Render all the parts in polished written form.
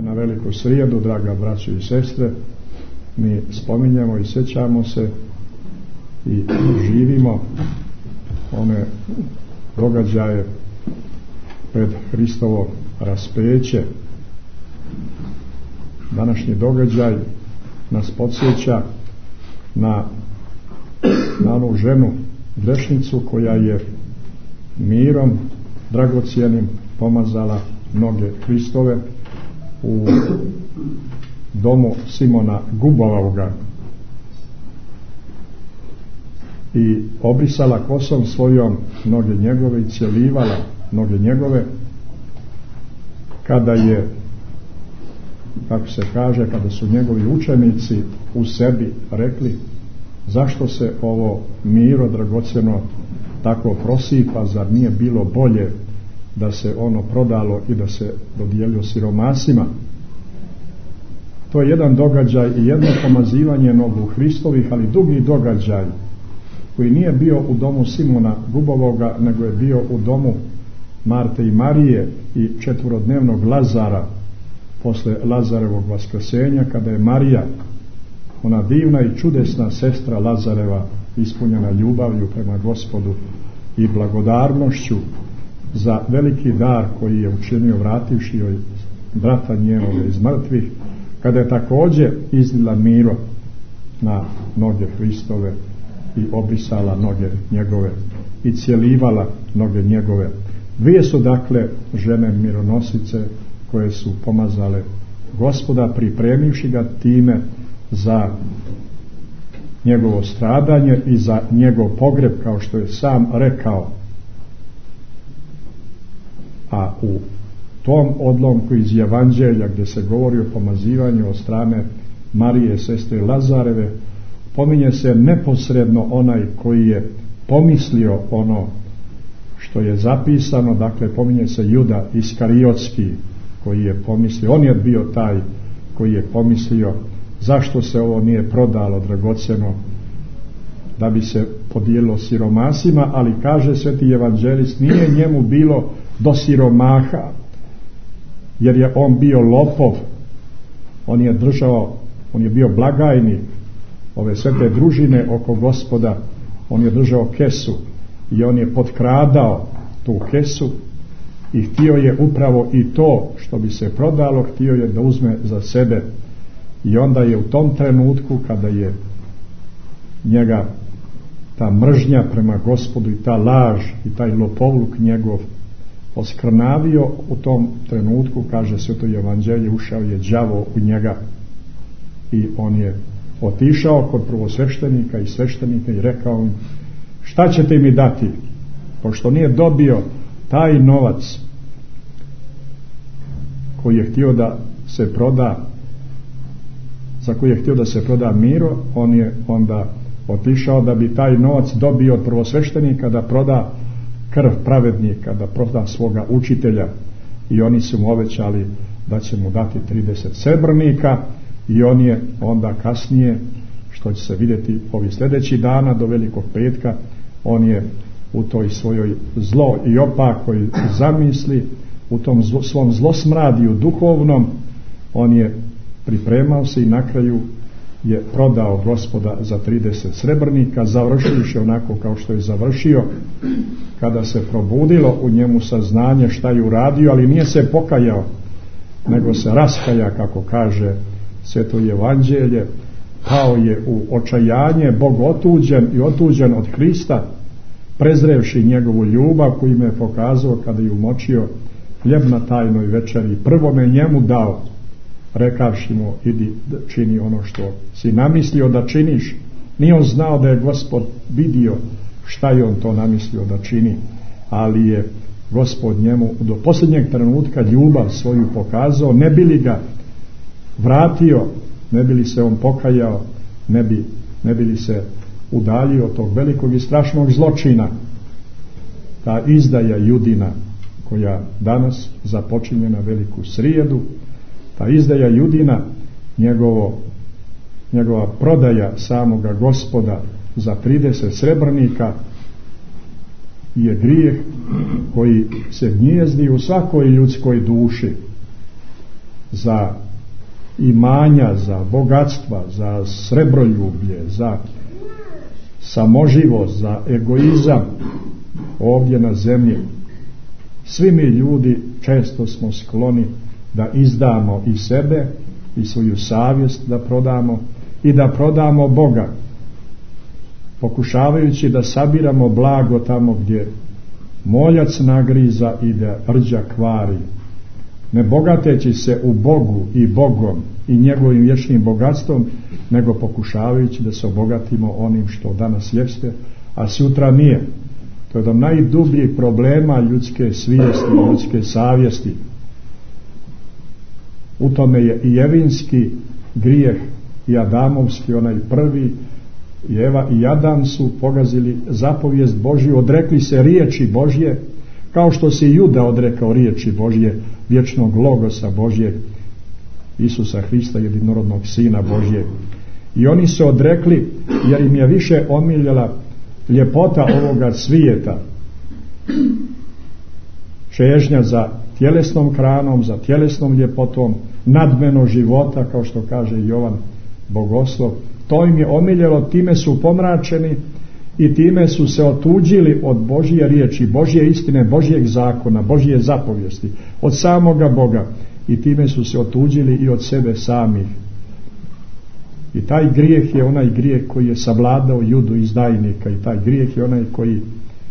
na Veliku srijedu, draga braćo i sestre, mi spominjemo i sjećamo se i živimo one događaje pred Hristovo raspeće. Današnji događaj nas podsjeća na onu ženu grešnicu koja je mirom dragocjenim pomazala noge Hristove u domu Simona Gubovavoga i obrisala kosom svojom noge njegove i cjelivala noge njegove, kada je, kako se kaže, kada su njegovi učenici u sebi rekli: zašto se ovo miro dragocjeno tako prosipa, zar nije bilo bolje da se ono prodalo i da se dodijelio siromasima? To je jedan događaj i jedno pomazivanje nogu Hristovih, ali dugi događaj koji nije bio u domu Simona Gubovoga, nego je bio u domu Marte i Marije i četvorodnevnog Lazara posle Lazarevog vaskrsenja, kada je Marija, ona divna i čudesna sestra Lazareva, ispunjena ljubavlju prema Gospodu i blagodarnošću za veliki dar koji je učinio vrativši joj brata njenoga iz mrtvih, kada je također izlila miro na noge Hristove i obrisala noge njegove i cjelivala noge njegove. Dvije su dakle žene mironosice koje su pomazale Gospoda, pripremivši ga time za njegovo stradanje i za njegov pogreb, kao što je sam rekao. A u tom odlomku iz Evanđelja gdje se govori o pomazivanju od strane Marije, sestre Lazareve, pominje se neposredno onaj koji je pomislio ono što je zapisano. Dakle, pominje se Juda Iskariotski koji je pomislio, on je bio taj koji je pomislio zašto se ovo nije prodalo dragocjeno da bi se podijelilo siromasima, ali kaže sveti evanđelist, nije njemu bilo do siromaha, jer je on bio lopov, on je bio blagajnik ove svete družine oko Gospoda, on je držao kesu i on je potkradao tu kesu i htio je upravo i to što bi se prodalo, htio je da uzme za sebe. I onda je u tom trenutku, kada je njega ta mržnja prema Gospodu i ta laž i taj lopovluk njegov oskrnavio, u tom trenutku, kaže sveto evanđelje, ušao je đavo u njega i on je otišao kod prvosveštenika i sveštenika i rekao im: šta ćete mi dati, pošto nije dobio taj novac koji je htio da se proda, za koji je htio da se proda miro. On je onda otišao da bi taj novac dobio od prvosveštenika, da proda krv pravednika, da proda svoga učitelja, i oni su mu obećali da će mu dati 30 srebrnika. I on je onda kasnije, što će se vidjeti ovih sljedećih dana do Velikog petka, on je u toj svojoj zlo i opakoj zamisli, u tom svom zlosmradiju duhovnom, on je pripremao se i na kraju je prodao Gospoda za 30 srebrnika, završivši onako kao što je završio, kada se probudilo u njemu saznanje šta je uradio, ali nije se pokajao, nego se raskaja, kako kaže sveto evanđelje, pao je u očajanje, Bog otuđen i otuđen od Hrista, prezrevši njegovu ljubav koju me je pokazao kada je umočio hljeb na tajnoj večeri, prvome njemu dao, rekavši mu: idi čini ono što si namislio da činiš. Nije on znao da je Gospod vidio šta je on to namislio da čini, ali je Gospod njemu do posljednjeg trenutka ljubav svoju pokazao, ne bi li ga vratio, ne bi li se on pokajao, ne bi li se udaljio od tog velikog i strašnog zločina, ta izdaja Judina koja danas započinje na Veliku srijedu, ta izdaja Judina, njegova prodaja samoga Gospoda za 30 srebrnika je grijeh koji se gnijezdi u svakoj ljudskoj duši. za imanja, za bogatstva, za srebroljublje, za samoživost, za egoizam ovdje na zemlji. Svi mi ljudi često smo skloni da izdamo i sebe i svoju savjest da prodamo i da prodamo Boga, pokušavajući da sabiramo blago tamo gdje moljac nagriza i da rđa kvari, ne bogateći se u Bogu i Bogom i njegovim vječnim bogatstvom, nego pokušavajući da se obogatimo onim što danas jeste, a sutra nije. To je jedan najdubljih problema ljudske svijesti, ljudske savjesti. U tome je i Evinski grijeh i Adamovski, onaj prvi, i Eva i Adam su pogazili zapovijest Božju, odrekli se riječi Božje, kao što se i Juda odrekao riječi Božje, vječnog logosa Božjeg, Isusa Hrista, jedinorodnog Sina Božjeg. I oni se odrekli jer im je više omiljela ljepota ovoga svijeta, čežnja za tjelesnom hranom, za tjelesnom ljepotom, nadmeno života, kao što kaže Jovan Bogoslov. To im je omiljelo, time su pomračeni i time su se otuđili od Božje riječi, Božje istine, Božjeg zakona, Božje zapovijesti, od samoga Boga, i time su se otuđili i od sebe samih. I taj grijeh je onaj grijeh koji je savladao Judu izdajnika, i taj grijeh je onaj koji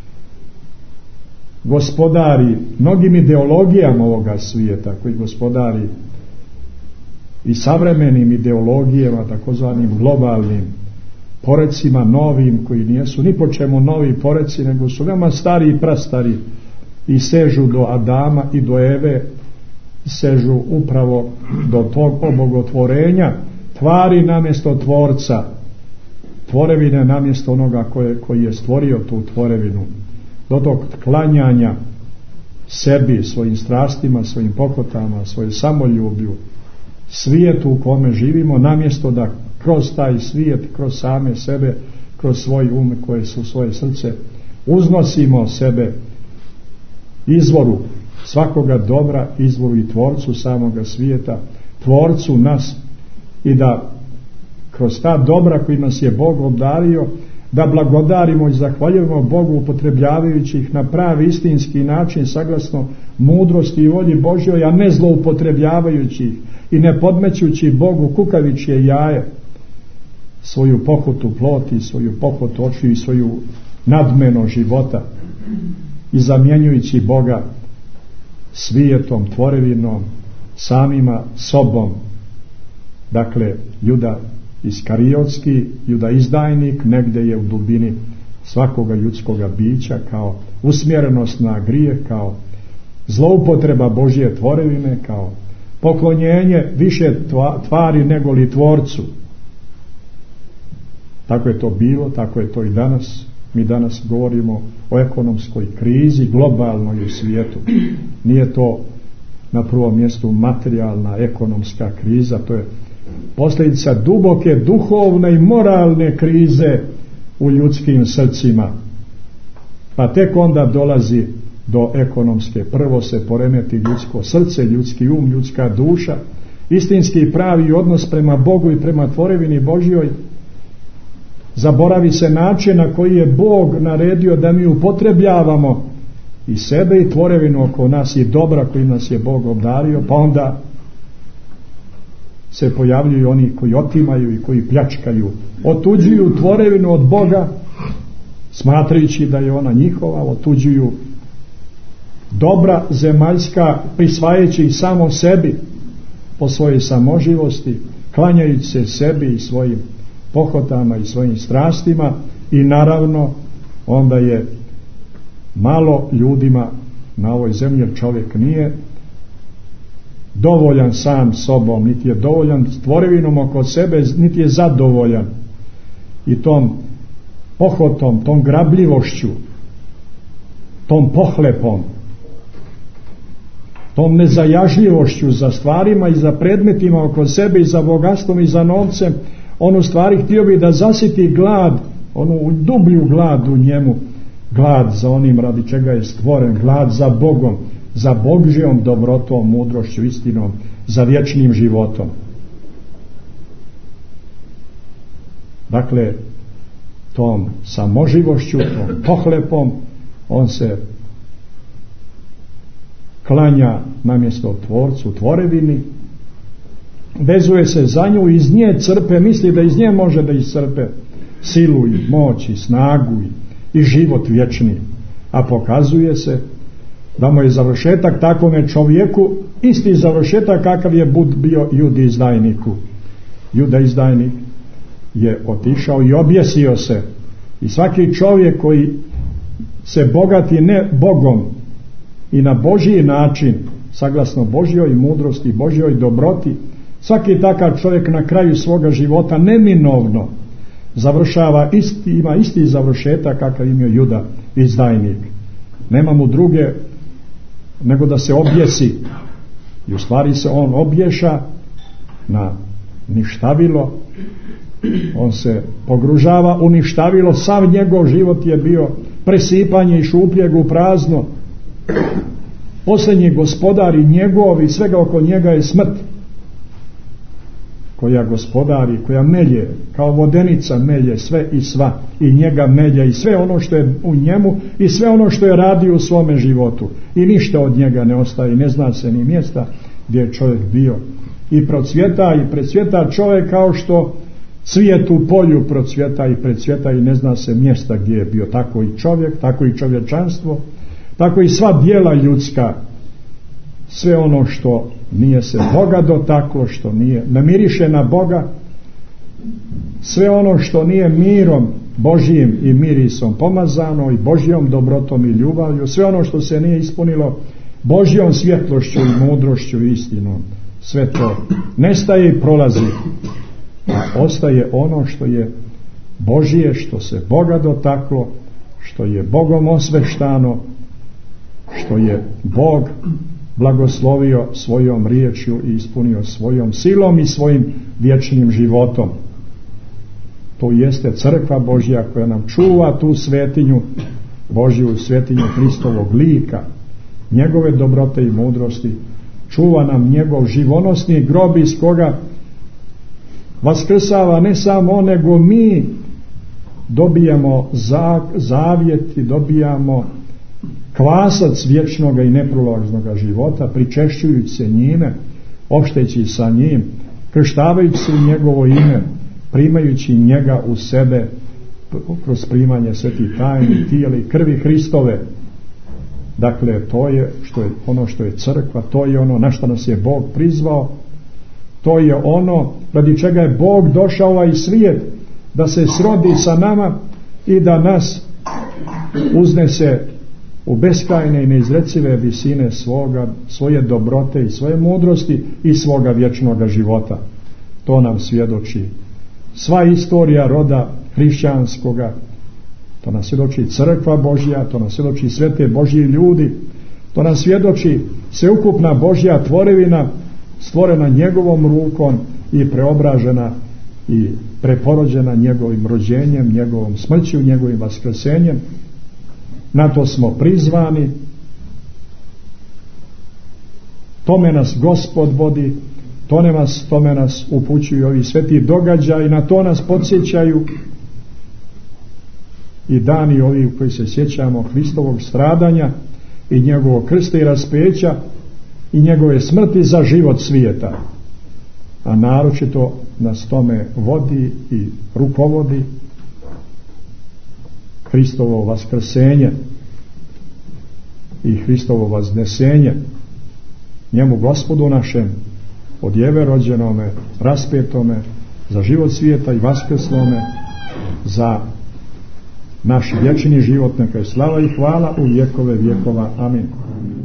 gospodari mnogim ideologijama ovoga svijeta, koji gospodari i savremenim ideologijama, takozvanim globalnim porecima novim, koji nijesu ni po čemu novi poreci, nego su veoma stari i prastari i sežu do Adama i do Eve, sežu upravo do tog obogotvorenja tvari namjesto tvorca, tvorevine namjesto onoga koji je stvorio tu tvorevinu, do tog klanjanja sebi, svojim strastima, svojim pohotama, svojoj samoljublju, svijetu u kome živimo, namjesto da kroz taj svijet, kroz same sebe, kroz svoj um, koje su svoje srce, uznosimo sebe izvoru svakoga dobra, izvoru i tvorcu samoga svijeta, tvorcu nas, i da kroz ta dobra koji nas je Bog obdario, da blagodarimo i zahvaljujemo Bogu, upotrebljavajući ih na pravi istinski način, saglasno mudrosti i volji Božjoj, a ne zloupotrebljavajući ih i ne podmećući Bogu kukavičje jaje, svoju pohotu ploti, svoju pohotu očiju i svoju nadmeno života, i zamjenjujući Boga svijetom, tvorevinom, samima sobom. Dakle, Juda Iskariotski, Juda izdajnik, negdje je u dubini svakoga ljudskoga bića, kao usmjerenost na grijeh, kao zloupotreba Božje tvorevine, kao poklonjenje više tvari nego li tvorcu. Tako je to bilo, tako je to i danas. Mi danas govorimo o ekonomskoj krizi, globalnoj u svijetu. Nije to na prvom mjestu materijalna ekonomska kriza, to je posljedica duboke duhovne i moralne krize u ljudskim srcima. Pa tek onda dolazi do ekonomske. Prvo se poremeti ljudsko srce, ljudski um, ljudska duša, istinski pravi odnos prema Bogu i prema tvorevini Božjoj. Zaboravi se način na koji je Bog naredio da mi upotrebljavamo i sebe i tvorevinu oko nas i dobra koji nas je Bog obdario, pa onda se pojavljuju oni koji otimaju i koji pljačkaju, otuđuju tvorevinu od Boga, smatrajući da je ona njihova, otuđuju dobra zemaljska, prisvajajući ih samo sebi po svojoj samoživosti, klanjajući se sebi i svojim pohotama i svojim strastima, i naravno onda je malo ljudima na ovoj zemlji, jer čovjek nije dovoljan sam sobom, niti je dovoljan tvorevinom oko sebe, niti je zadovoljan i tom pohotom, tom grabljivošću, tom pohlepom, tom nezajažljivošću za stvarima i za predmetima oko sebe i za bogatstvom i za novcem. On u stvari htio bi da zasiti glad, onu dublju glad u njemu, glad za onim radi čega je stvoren, glad za Bogom, za Božjom dobrotom, mudrošću, istinom, za vječnim životom. Dakle, tom samoživošću, tom pohlepom, on se klanja namjesto Tvorcu, tvorevini, vezuje se za nju, iz nje crpe, misli da iz nje može da iscrpe silu i moć i snagu i život vječni, a pokazuje se da mu je završetak takvome čovjeku isti završetak kakav je bio Judi izdajniku. Juda izdajnik je otišao i objesio se, i svaki čovjek koji se bogati ne Bogom i na Božji način, saglasno Božjoj mudrosti, Božjoj dobroti, svaki takav čovjek na kraju svoga života neminovno završava ima isti završetak kakav imao Juda izdajnik. Nema mu druge nego da se objesi, i u stvari se on obješa na ništavilo, on se pogružava u ništavilo, sav njegov život je bio presipanje i šupljeg u prazno. Posljednji gospodar i njegov i svega oko njega je smrt, koja gospodari, koja melje, kao vodenica melje sve i sva, i njega melje i sve ono što je u njemu i sve ono što je radio u svome životu, i ništa od njega ne ostaje, ne zna se ni mjesta gdje je čovjek bio, i procvjeta i precvjeta čovjek kao što cvijet u polju procvjeta i precvjeta i ne zna se mjesta gdje je bio. Tako i čovjek, tako i čovječanstvo, tako i sva djela ljudska, sve ono što nije se Boga dotaklo, što ne miriše na Boga, sve ono što nije mirom Božjim i mirisom pomazano i Božjom dobrotom i ljubavlju, sve ono što se nije ispunilo Božjom svjetlošću i mudrošću i istinom, sve to nestaje i prolazi, a ostaje ono što je Božje, što se Boga dotaklo, što je Bogom osveštano, što je Bog blagoslovio svojom riječju i ispunio svojom silom i svojim vječnim životom. To jeste crkva Božja koja nam čuva tu svetinju Božju, svetinju Hristovog lika, njegove dobrote i mudrosti, čuva nam njegov živonosni grob iz koga vaskrsava ne samo on, nego mi dobijamo zavjet i dobijamo kvasac vječnoga i neprolaznoga života, pričešćujući se njime, opšteći sa njim, krštavajući se u njegovo ime, primajući njega u sebe kroz primanje svetih tajni, tijela i krvi Hristove. Dakle, to je ono što je crkva, to je ono na što nas je Bog prizvao, to je ono radi čega je Bog došao ovaj svijet, da se srodi sa nama i da nas uznese u beskrajne i neizrecive visine svoje dobrote i svoje mudrosti i svoga vječnoga života. To nam svjedoči sva istorija roda hrišćanskoga, to nam svjedoči crkva Božja, to nam svjedoči svete Božji ljudi, to nam svjedoči sveukupna Božja tvorevina stvorena njegovom rukom i preobražena i preporođena njegovim rođenjem, njegovom smrću, njegovim vaskrsenjem. Na to smo prizvani, tome nas Gospod vodi, tome nas upućuju ovi sveti događaji, na to nas podsjećaju i dani ovi u koji se sjećamo Hristovog stradanja i njegovog krsta i raspeća i njegove smrti za život svijeta, a naročito nas tome vodi i rukovodi Hristovo vaskrsenje i Hristovo vaznesenje, njemu Gospodu našem od Jeve rođenome, raspetome, za život svijeta i vaskrslome, za naš vječni život, neka je slava i hvala u vjekove vjekova. Amin.